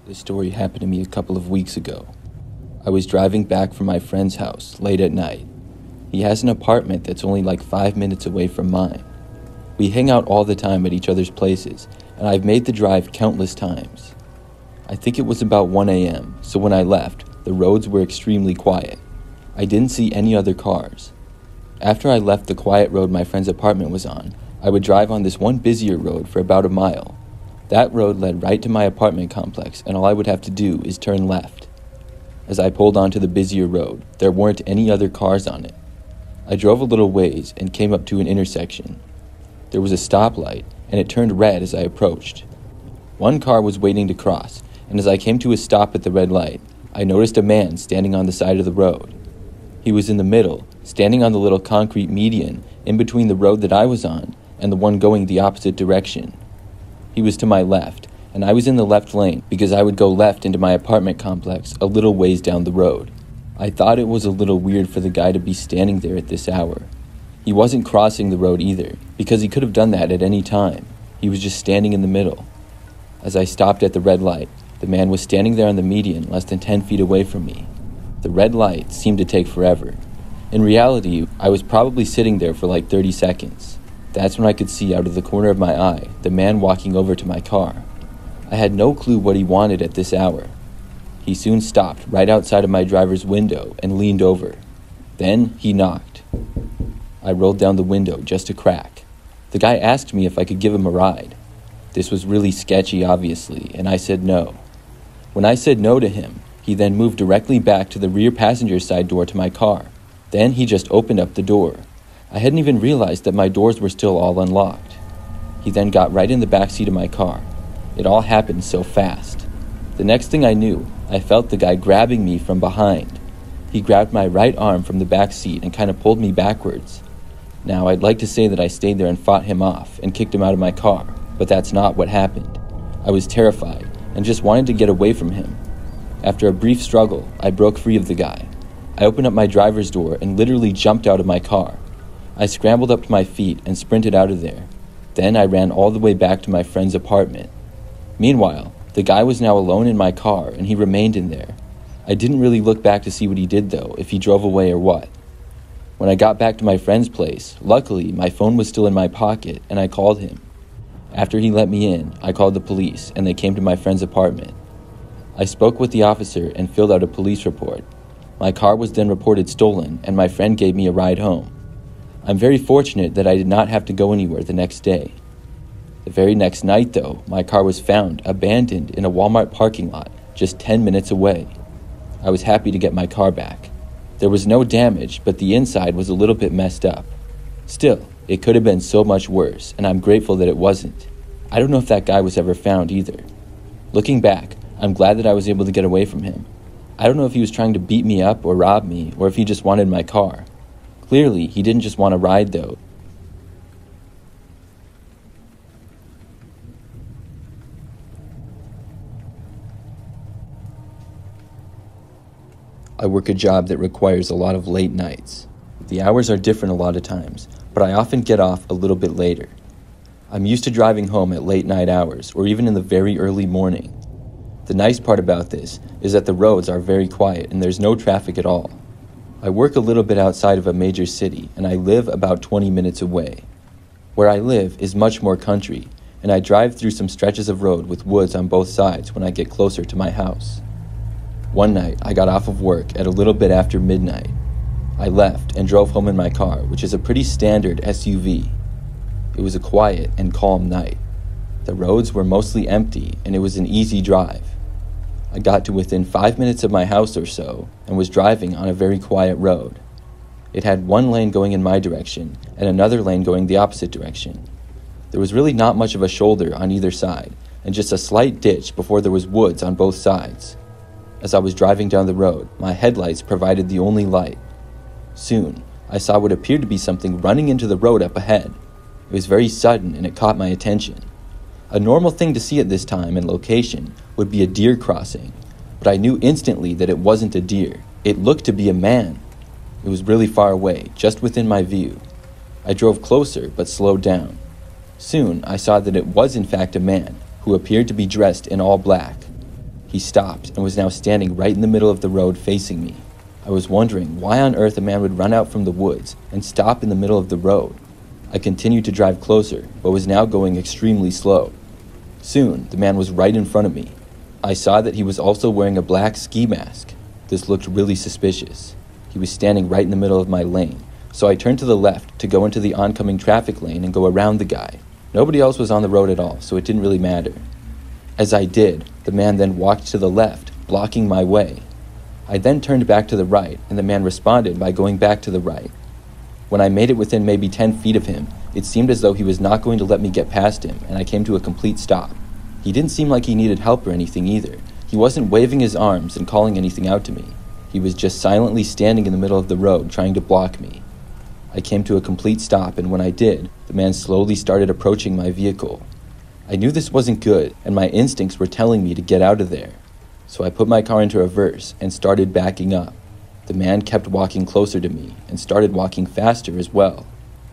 This story happened to me a couple of weeks ago. I was driving back from my friend's house late at night. He has an apartment that's only like 5 minutes away from mine. We hang out all the time at each other's places, and I've made the drive countless times. I think it was about 1 a.m., so when I left, the roads were extremely quiet. I didn't see any other cars. After I left the quiet road my friend's apartment was on, I would drive on this one busier road for about a mile. That road led right to my apartment complex, and all I would have to do is turn left. As I pulled onto the busier road, there weren't any other cars on it. I drove a little ways and came up to an intersection. There was a stoplight, and it turned red as I approached. One car was waiting to cross, and as I came to a stop at the red light, I noticed a man standing on the side of the road. He was in the middle, standing on the little concrete median in between the road that I was on and the one going the opposite direction. He was to my left, and I was in the left lane because I would go left into my apartment complex a little ways down the road. I thought it was a little weird for the guy to be standing there at this hour. He wasn't crossing the road either, because he could have done that at any time. He was just standing in the middle. As I stopped at the red light, the man was standing there on the median less than 10 feet away from me. The red light seemed to take forever. In reality, I was probably sitting there for like 30 seconds. That's when I could see out of the corner of my eye the man walking over to my car. I had no clue what he wanted at this hour. He soon stopped right outside of my driver's window and leaned over. Then he knocked. I rolled down the window just a crack. The guy asked me if I could give him a ride. This was really sketchy, obviously, and I said no. When I said no to him, he then moved directly back to the rear passenger side door to my car. Then he just opened up the door. I hadn't even realized that my doors were still all unlocked. He then got right in the back seat of my car. It all happened so fast. The next thing I knew, I felt the guy grabbing me from behind. He grabbed my right arm from the back seat and kind of pulled me backwards. Now, I'd like to say that I stayed there and fought him off and kicked him out of my car, but that's not what happened. I was terrified and just wanted to get away from him. After a brief struggle, I broke free of the guy. I opened up my driver's door and literally jumped out of my car. I scrambled up to my feet and sprinted out of there. Then I ran all the way back to my friend's apartment. Meanwhile, the guy was now alone in my car and he remained in there. I didn't really look back to see what he did though, if he drove away or what. When I got back to my friend's place, luckily my phone was still in my pocket and I called him. After he let me in, I called the police and they came to my friend's apartment. I spoke with the officer and filled out a police report. My car was then reported stolen and my friend gave me a ride home. I'm very fortunate that I did not have to go anywhere the next day. The very next night, though, my car was found abandoned in a Walmart parking lot just 10 minutes away. I was happy to get my car back. There was no damage, but the inside was a little bit messed up. Still, it could have been so much worse, and I'm grateful that it wasn't. I don't know if that guy was ever found either. Looking back, I'm glad that I was able to get away from him. I don't know if he was trying to beat me up or rob me, or if he just wanted my car. Clearly, he didn't just want a ride, though. I work a job that requires a lot of late nights. The hours are different a lot of times, but I often get off a little bit later. I'm used to driving home at late night hours, or even in the very early morning. The nice part about this is that the roads are very quiet and there's no traffic at all. I work a little bit outside of a major city, and I live about 20 minutes away. Where I live is much more country, and I drive through some stretches of road with woods on both sides when I get closer to my house. One night, I got off of work at a little bit after midnight. I left and drove home in my car, which is a pretty standard SUV. It was a quiet and calm night. The roads were mostly empty, and it was an easy drive. I got to within 5 minutes of my house or so and was driving on a very quiet road. It had one lane going in my direction and another lane going the opposite direction. There was really not much of a shoulder on either side and just a slight ditch before there was woods on both sides. As I was driving down the road, my headlights provided the only light. Soon, I saw what appeared to be something running into the road up ahead. It was very sudden and it caught my attention. A normal thing to see at this time and location would be a deer crossing, but I knew instantly that it wasn't a deer. It looked to be a man. It was really far away, just within my view. I drove closer, but slowed down. Soon, I saw that it was in fact a man, who appeared to be dressed in all black. He stopped and was now standing right in the middle of the road facing me. I was wondering why on earth a man would run out from the woods and stop in the middle of the road. I continued to drive closer, but was now going extremely slow. Soon, the man was right in front of me. I saw that he was also wearing a black ski mask. This looked really suspicious. He was standing right in the middle of my lane, so I turned to the left to go into the oncoming traffic lane and go around the guy. Nobody else was on the road at all, so it didn't really matter. As I did, the man then walked to the left, blocking my way. I then turned back to the right, and the man responded by going back to the right. When I made it within maybe 10 feet of him, it seemed as though he was not going to let me get past him, and I came to a complete stop. He didn't seem like he needed help or anything either. He wasn't waving his arms and calling anything out to me. He was just silently standing in the middle of the road, trying to block me. I came to a complete stop, and when I did, the man slowly started approaching my vehicle. I knew this wasn't good, and my instincts were telling me to get out of there. So I put my car into reverse and started backing up. The man kept walking closer to me and started walking faster as well.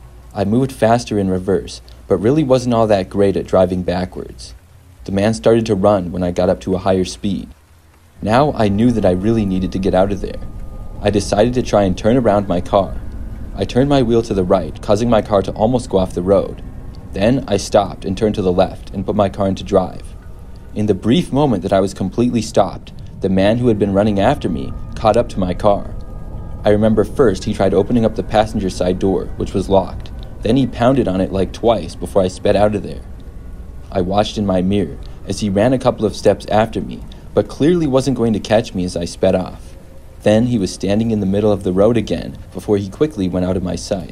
I moved faster in reverse, but really wasn't all that great at driving backwards. The man started to run when I got up to a higher speed. Now I knew that I really needed to get out of there. I decided to try and turn around my car. I turned my wheel to the right, causing my car to almost go off the road. Then I stopped and turned to the left and put my car into drive. In the brief moment that I was completely stopped, the man who had been running after me caught up to my car. I remember first he tried opening up the passenger side door, which was locked. Then he pounded on it like twice before I sped out of there. I watched in my mirror as he ran a couple of steps after me, but clearly wasn't going to catch me as I sped off. Then he was standing in the middle of the road again before he quickly went out of my sight.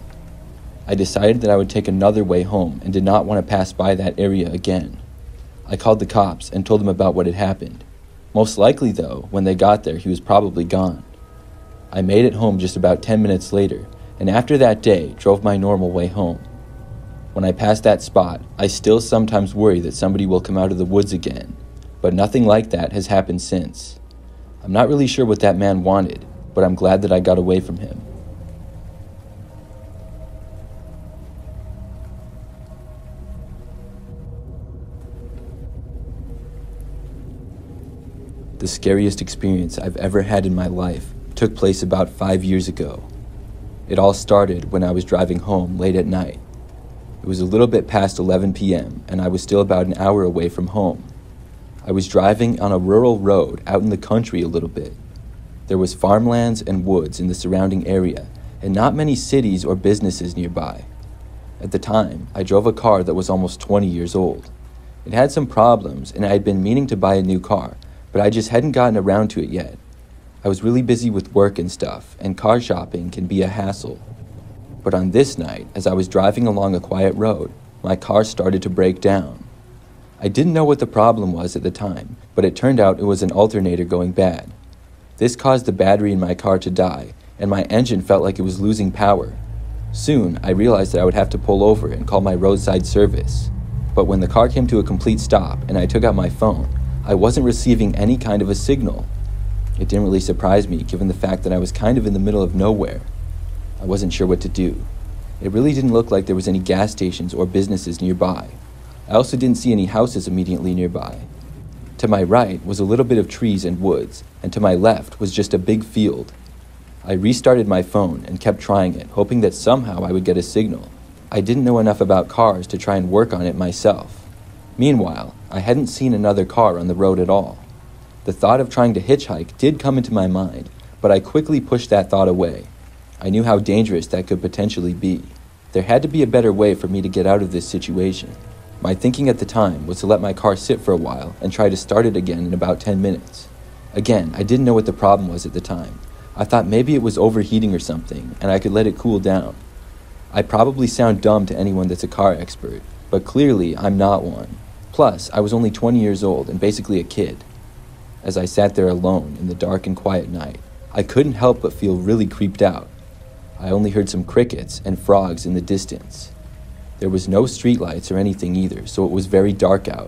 I decided that I would take another way home and did not want to pass by that area again. I called the cops and told them about what had happened. Most likely, though, when they got there, he was probably gone. I made it home just about 10 minutes later, and after that day, drove my normal way home. When I pass that spot, I still sometimes worry that somebody will come out of the woods again, but nothing like that has happened since. I'm not really sure what that man wanted, but I'm glad that I got away from him. The scariest experience I've ever had in my life took place about 5 years ago. It all started when I was driving home late at night. It was a little bit past 11 p.m., and I was still about an hour away from home. I was driving on a rural road out in the country a little bit. There was farmlands and woods in the surrounding area, and not many cities or businesses nearby. At the time, I drove a car that was almost 20 years old. It had some problems, and I had been meaning to buy a new car, but I just hadn't gotten around to it yet. I was really busy with work and stuff, and car shopping can be a hassle. But on this night, as I was driving along a quiet road, my car started to break down. I didn't know what the problem was at the time, but it turned out it was an alternator going bad. This caused the battery in my car to die, and my engine felt like it was losing power. Soon, I realized that I would have to pull over and call my roadside service. But when the car came to a complete stop and I took out my phone, I wasn't receiving any kind of a signal. It didn't really surprise me, given the fact that I was kind of in the middle of nowhere. I wasn't sure what to do. It really didn't look like there was any gas stations or businesses nearby. I also didn't see any houses immediately nearby. To my right was a little bit of trees and woods, and to my left was just a big field. I restarted my phone and kept trying it, hoping that somehow I would get a signal. I didn't know enough about cars to try and work on it myself. Meanwhile, I hadn't seen another car on the road at all. The thought of trying to hitchhike did come into my mind, but I quickly pushed that thought away. I knew how dangerous that could potentially be. There had to be a better way for me to get out of this situation. My thinking at the time was to let my car sit for a while and try to start it again in about 10 minutes. Again, I didn't know what the problem was at the time. I thought maybe it was overheating or something, and I could let it cool down. I probably sound dumb to anyone that's a car expert, but clearly I'm not one. Plus, I was only 20 years old and basically a kid. As I sat there alone in the dark and quiet night, I couldn't help but feel really creeped out. I only heard some crickets and frogs in the distance. There was no streetlights or anything either, so it was very dark out.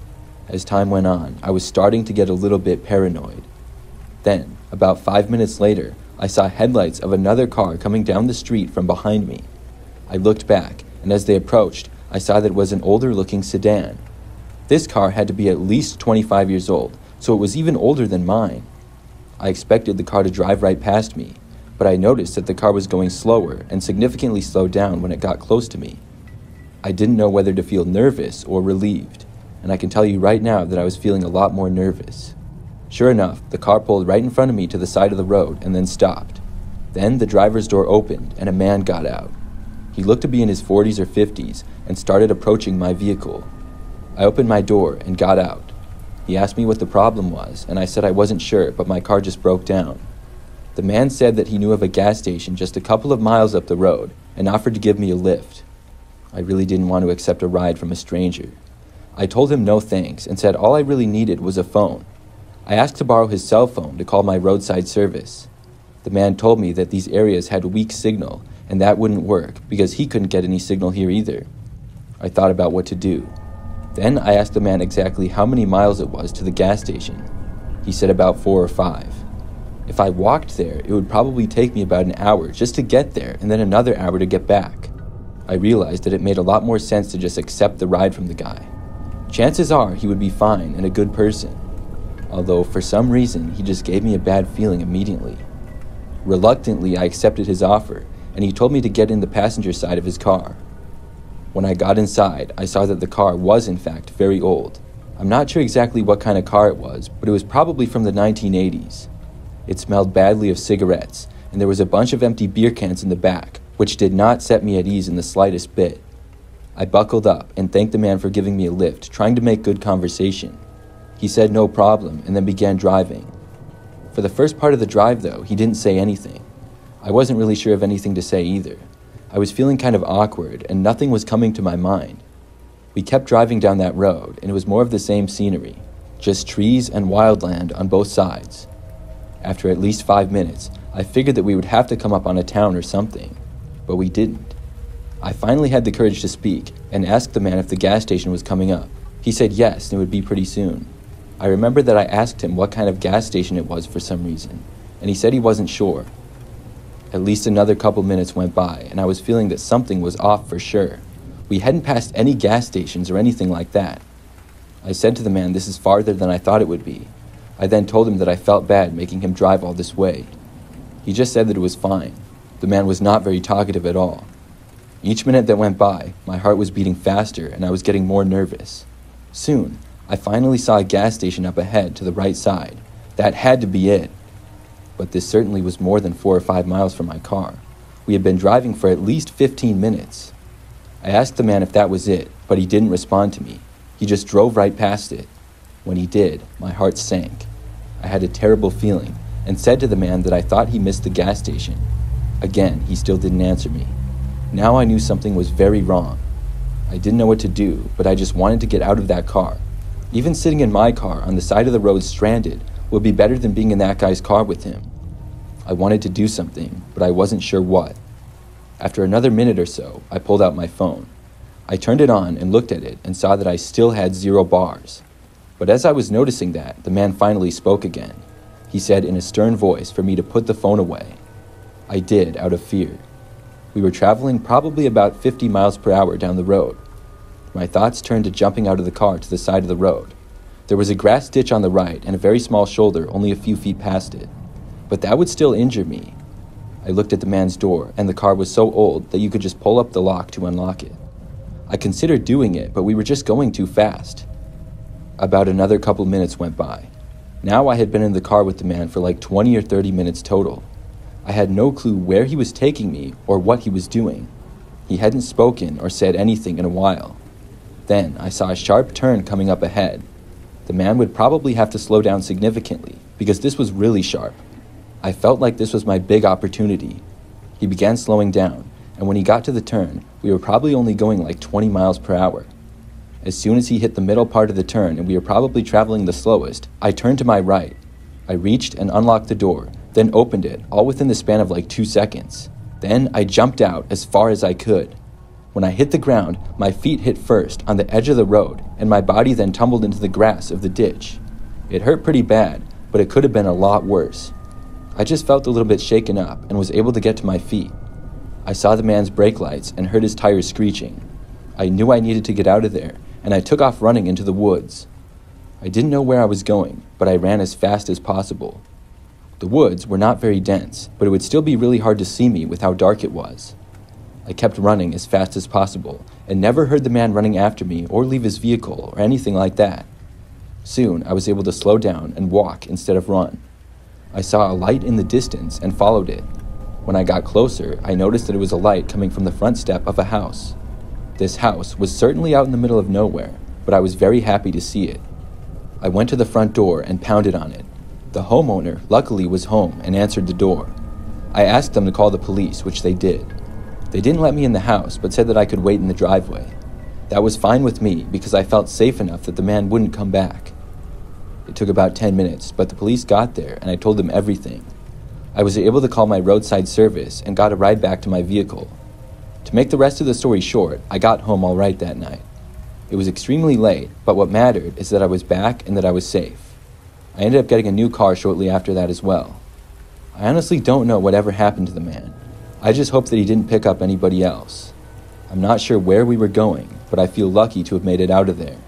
As time went on, I was starting to get a little bit paranoid. Then, about 5 minutes later, I saw headlights of another car coming down the street from behind me. I looked back, and as they approached, I saw that it was an older-looking sedan. This car had to be at least 25 years old, so it was even older than mine. I expected the car to drive right past me, but I noticed that the car was going slower and significantly slowed down when it got close to me. I didn't know whether to feel nervous or relieved, and I can tell you right now that I was feeling a lot more nervous. Sure enough, the car pulled right in front of me to the side of the road and then stopped. Then the driver's door opened and a man got out. He looked to be in his 40s or 50s and started approaching my vehicle. I opened my door and got out. He asked me what the problem was, and I said I wasn't sure, but my car just broke down. The man said that he knew of a gas station just a couple of miles up the road and offered to give me a lift. I really didn't want to accept a ride from a stranger. I told him no thanks and said all I really needed was a phone. I asked to borrow his cell phone to call my roadside service. The man told me that these areas had weak signal and that wouldn't work because he couldn't get any signal here either. I thought about what to do. Then I asked the man exactly how many miles it was to the gas station. He said about 4 or 5. If I walked there, it would probably take me about an hour just to get there and then another hour to get back. I realized that it made a lot more sense to just accept the ride from the guy. Chances are he would be fine and a good person, although for some reason he just gave me a bad feeling immediately. Reluctantly, I accepted his offer, and he told me to get in the passenger side of his car. When I got inside, I saw that the car was in fact very old. I'm not sure exactly what kind of car it was, but it was probably from the 1980s. It smelled badly of cigarettes, and there was a bunch of empty beer cans in the back, which did not set me at ease in the slightest bit. I buckled up and thanked the man for giving me a lift, trying to make good conversation. He said no problem and then began driving. For the first part of the drive, though, he didn't say anything. I wasn't really sure of anything to say either. I was feeling kind of awkward and nothing was coming to my mind. We kept driving down that road and it was more of the same scenery, just trees and wildland on both sides. After at least 5 minutes, I figured that we would have to come up on a town or something, but we didn't. I finally had the courage to speak and asked the man if the gas station was coming up. He said yes, and it would be pretty soon. I remember that I asked him what kind of gas station it was for some reason, and he said he wasn't sure. At least another couple minutes went by, and I was feeling that something was off for sure. We hadn't passed any gas stations or anything like that. I said to the man this is farther than I thought it would be. I then told him that I felt bad making him drive all this way. He just said that it was fine. The man was not very talkative at all. Each minute that went by, my heart was beating faster and I was getting more nervous. Soon, I finally saw a gas station up ahead to the right side. That had to be it. But this certainly was more than 4 or 5 miles from my car. We had been driving for at least 15 minutes. I asked the man if that was it, but he didn't respond to me. He just drove right past it. When he did, my heart sank. I had a terrible feeling and said to the man that I thought he missed the gas station. Again, he still didn't answer me. Now I knew something was very wrong. I didn't know what to do, but I just wanted to get out of that car. Even sitting in my car on the side of the road stranded would be better than being in that guy's car with him. I wanted to do something, but I wasn't sure what. After another minute or so, I pulled out my phone. I turned it on and looked at it and saw that I still had 0 bars. But as I was noticing that, the man finally spoke again. He said in a stern voice for me to put the phone away. I did, out of fear. We were traveling probably about 50 miles per hour down the road. My thoughts turned to jumping out of the car to the side of the road. There was a grass ditch on the right and a very small shoulder only a few feet past it. But that would still injure me. I looked at the man's door, and the car was so old that you could just pull up the lock to unlock it. I considered doing it, but we were just going too fast. About another couple minutes went by. Now I had been in the car with the man for like 20 or 30 minutes total. I had no clue where he was taking me or what he was doing. He hadn't spoken or said anything in a while. Then I saw a sharp turn coming up ahead. The man would probably have to slow down significantly because this was really sharp. I felt like this was my big opportunity. He began slowing down, and when he got to the turn, we were probably only going like 20 miles per hour. As soon as he hit the middle part of the turn and we were probably traveling the slowest, I turned to my right. I reached and unlocked the door, then opened it, all within the span of like 2 seconds. Then I jumped out as far as I could. When I hit the ground, my feet hit first on the edge of the road, and my body then tumbled into the grass of the ditch. It hurt pretty bad, but it could have been a lot worse. I just felt a little bit shaken up and was able to get to my feet. I saw the man's brake lights and heard his tires screeching. I knew I needed to get out of there, and I took off running into the woods. I didn't know where I was going, but I ran as fast as possible. The woods were not very dense, but it would still be really hard to see me with how dark it was. I kept running as fast as possible and never heard the man running after me or leave his vehicle or anything like that. Soon, I was able to slow down and walk instead of run. I saw a light in the distance and followed it. When I got closer, I noticed that it was a light coming from the front step of a house. This house was certainly out in the middle of nowhere, but I was very happy to see it. I went to the front door and pounded on it. The homeowner, luckily, was home and answered the door. I asked them to call the police, which they did. They didn't let me in the house, but said that I could wait in the driveway. That was fine with me because I felt safe enough that the man wouldn't come back. It took about 10 minutes, but the police got there and I told them everything. I was able to call my roadside service and got a ride back to my vehicle. To make the rest of the story short, I got home all right that night. It was extremely late, but what mattered is that I was back and that I was safe. I ended up getting a new car shortly after that as well. I honestly don't know whatever happened to the man. I just hope that he didn't pick up anybody else. I'm not sure where we were going, but I feel lucky to have made it out of there.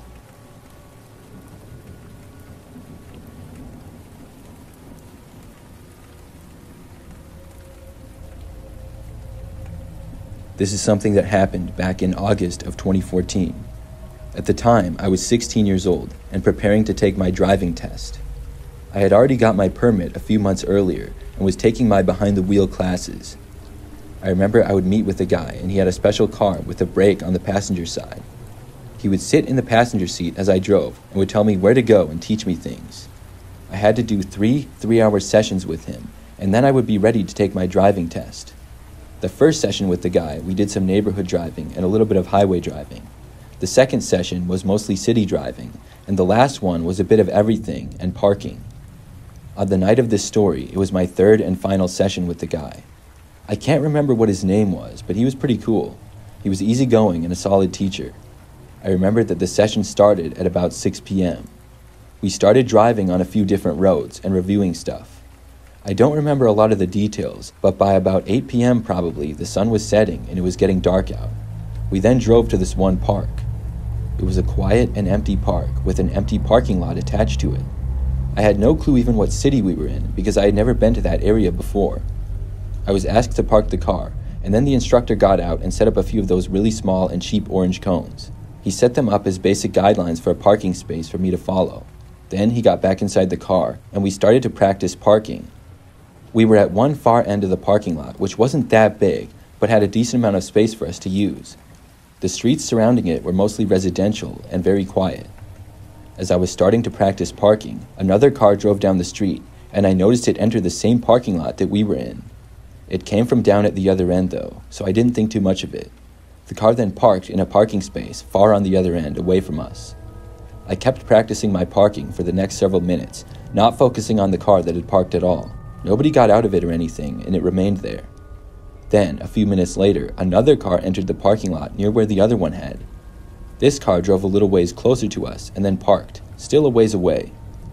This is something that happened back in August of 2014. At the time, I was 16 years old and preparing to take my driving test. I had already got my permit a few months earlier and was taking my behind-the-wheel classes. I remember I would meet with a guy and he had a special car with a brake on the passenger side. He would sit in the passenger seat as I drove and would tell me where to go and teach me things. I had to do 3 3-hour sessions with him, and then I would be ready to take my driving test. The first session with the guy, we did some neighborhood driving and a little bit of highway driving. The second session was mostly city driving, and the last one was a bit of everything and parking. On the night of this story, it was my third and final session with the guy. I can't remember what his name was, but he was pretty cool. He was easygoing and a solid teacher. I remember that the session started at about 6 p.m. We started driving on a few different roads and reviewing stuff. I don't remember a lot of the details, but by about 8 p.m. probably, the sun was setting and it was getting dark out. We then drove to this one park. It was a quiet and empty park with an empty parking lot attached to it. I had no clue even what city we were in because I had never been to that area before. I was asked to park the car, and then the instructor got out and set up a few of those really small and cheap orange cones. He set them up as basic guidelines for a parking space for me to follow. Then he got back inside the car, and we started to practice parking. We were at one far end of the parking lot, which wasn't that big, but had a decent amount of space for us to use. The streets surrounding it were mostly residential and very quiet. As I was starting to practice parking, another car drove down the street, and I noticed it enter the same parking lot that we were in. It came from down at the other end though, so I didn't think too much of it. The car then parked in a parking space far on the other end, away from us. I kept practicing my parking for the next several minutes, not focusing on the car that had parked at all. Nobody got out of it or anything, and it remained there. Then, a few minutes later, another car entered the parking lot near where the other one had. This car drove a little ways closer to us and then parked, still a ways away.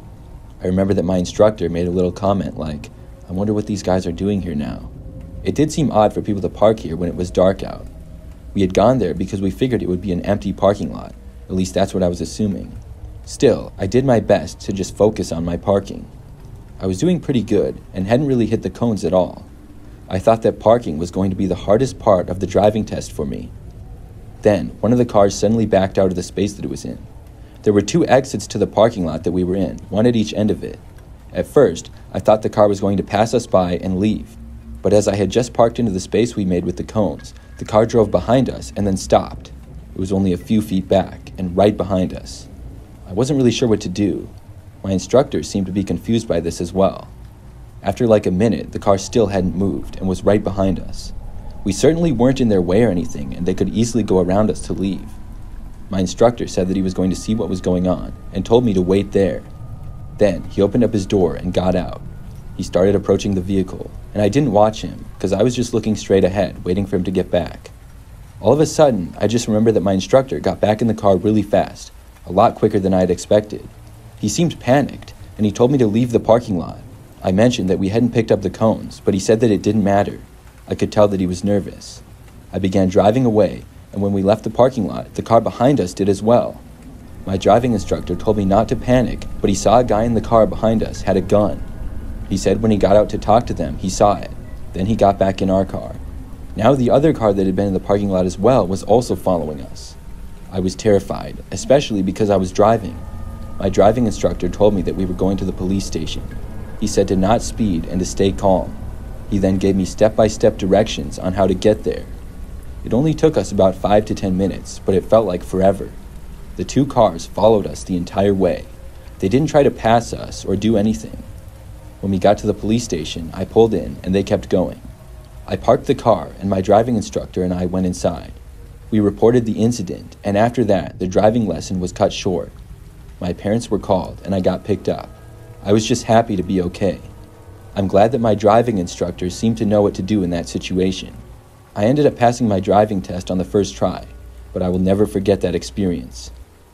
I remember that my instructor made a little comment like, "I wonder what these guys are doing here now." It did seem odd for people to park here when it was dark out. We had gone there because we figured it would be an empty parking lot. At least that's what I was assuming. Still, I did my best to just focus on my parking. I was doing pretty good and hadn't really hit the cones at all. I thought that parking was going to be the hardest part of the driving test for me. Then, one of the cars suddenly backed out of the space that it was in. There were 2 exits to the parking lot that we were in, one at each end of it. At first, I thought the car was going to pass us by and leave. But as I had just parked into the space we made with the cones, the car drove behind us and then stopped. It was only a few feet back and right behind us. I wasn't really sure what to do. My instructor seemed to be confused by this as well. After like a minute, the car still hadn't moved and was right behind us. We certainly weren't in their way or anything, and they could easily go around us to leave. My instructor said that he was going to see what was going on and told me to wait there. Then he opened up his door and got out. He started approaching the vehicle, and I didn't watch him because I was just looking straight ahead, waiting for him to get back. All of a sudden, I just remembered that my instructor got back in the car really fast, a lot quicker than I had expected. He seemed panicked, and he told me to leave the parking lot. I mentioned that we hadn't picked up the cones, but he said that it didn't matter. I could tell that he was nervous. I began driving away, and when we left the parking lot, the car behind us did as well. My driving instructor told me not to panic, but he saw a guy in the car behind us had a gun. He said when he got out to talk to them, he saw it. Then he got back in our car. Now the other car that had been in the parking lot as well was also following us. I was terrified, especially because I was driving. My driving instructor told me that we were going to the police station. He said to not speed and to stay calm. He then gave me step-by-step directions on how to get there. It only took us about 5 to 10 minutes, but it felt like forever. The two cars followed us the entire way. They didn't try to pass us or do anything. When we got to the police station, I pulled in and they kept going. I parked the car and my driving instructor and I went inside. We reported the incident, and after that, the driving lesson was cut short. My parents were called and I got picked up. I was just happy to be okay. I'm glad that my driving instructor seemed to know what to do in that situation. I ended up passing my driving test on the first try, but I will never forget that experience.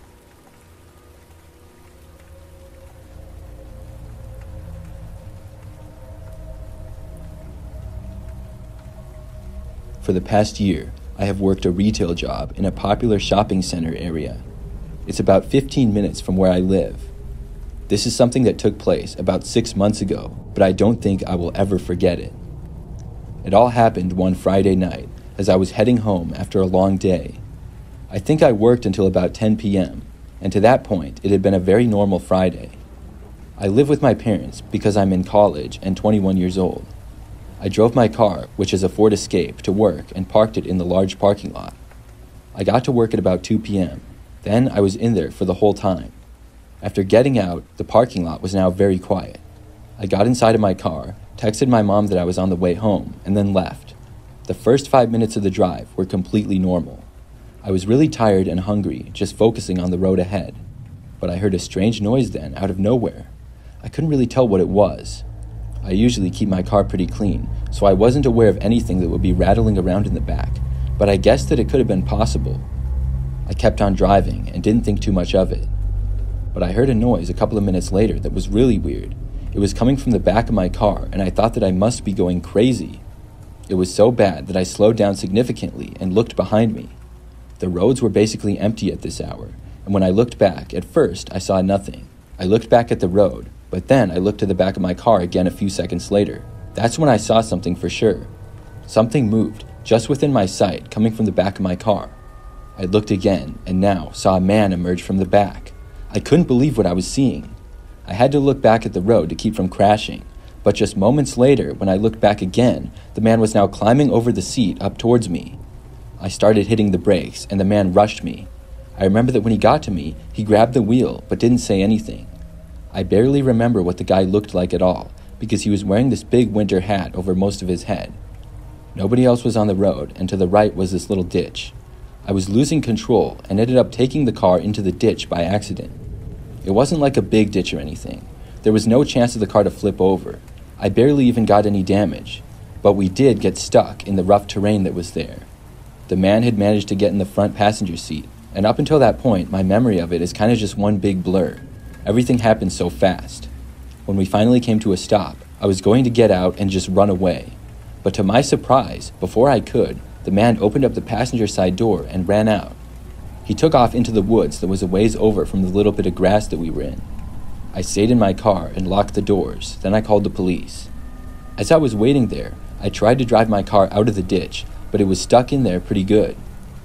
For the past year, I have worked a retail job in a popular shopping center area. It's about 15 minutes from where I live. This is something that took place about 6 months ago, but I don't think I will ever forget it. It all happened one Friday night as I was heading home after a long day. I think I worked until about 10 p.m., and to that point, it had been a very normal Friday. I live with my parents because I'm in college and 21 years old. I drove my car, which is a Ford Escape, to work and parked it in the large parking lot. I got to work at about 2 p.m. Then I was in there for the whole time. After getting out, the parking lot was now very quiet. I got inside of my car, texted my mom that I was on the way home, and then left. The first 5 minutes of the drive were completely normal. I was really tired and hungry, just focusing on the road ahead. But I heard a strange noise then, out of nowhere. I couldn't really tell what it was. I usually keep my car pretty clean, so I wasn't aware of anything that would be rattling around in the back, but I guessed that it could have been possible. I kept on driving and didn't think too much of it. But I heard a noise a couple of minutes later that was really weird. It was coming from the back of my car, and I thought that I must be going crazy. It was so bad that I slowed down significantly and looked behind me. The roads were basically empty at this hour, and when I looked back, at first I saw nothing. I looked back at the road, but then I looked to the back of my car again a few seconds later. That's when I saw something for sure. Something moved, just within my sight, coming from the back of my car. I looked again, and now saw a man emerge from the back. I couldn't believe what I was seeing. I had to look back at the road to keep from crashing, but just moments later, when I looked back again, the man was now climbing over the seat up towards me. I started hitting the brakes, and the man rushed me. I remember that when he got to me, he grabbed the wheel, but didn't say anything. I barely remember what the guy looked like at all, because he was wearing this big winter hat over most of his head. Nobody else was on the road, and to the right was this little ditch. I was losing control and ended up taking the car into the ditch by accident. It wasn't like a big ditch or anything. There was no chance of the car to flip over. I barely even got any damage, but we did get stuck in the rough terrain that was there. The man had managed to get in the front passenger seat, and up until that point, my memory of it is kind of just one big blur. Everything happened so fast. When we finally came to a stop, I was going to get out and just run away. But to my surprise, before I could, the man opened up the passenger side door and ran out. He took off into the woods that was a ways over from the little bit of grass that we were in. I stayed in my car and locked the doors, then I called the police. As I was waiting there, I tried to drive my car out of the ditch, but it was stuck in there pretty good.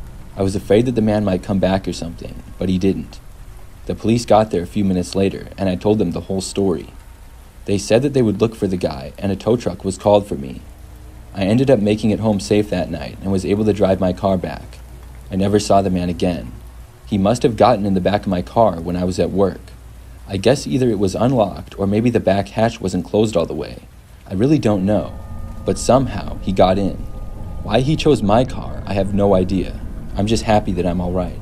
I was afraid that the man might come back or something, but he didn't. The police got there a few minutes later, and I told them the whole story. They said that they would look for the guy, and a tow truck was called for me. I ended up making it home safe that night and was able to drive my car back. I never saw the man again. He must have gotten in the back of my car when I was at work. I guess either it was unlocked or maybe the back hatch wasn't closed all the way. I really don't know, but somehow he got in. Why he chose my car, I have no idea. I'm just happy that I'm all right.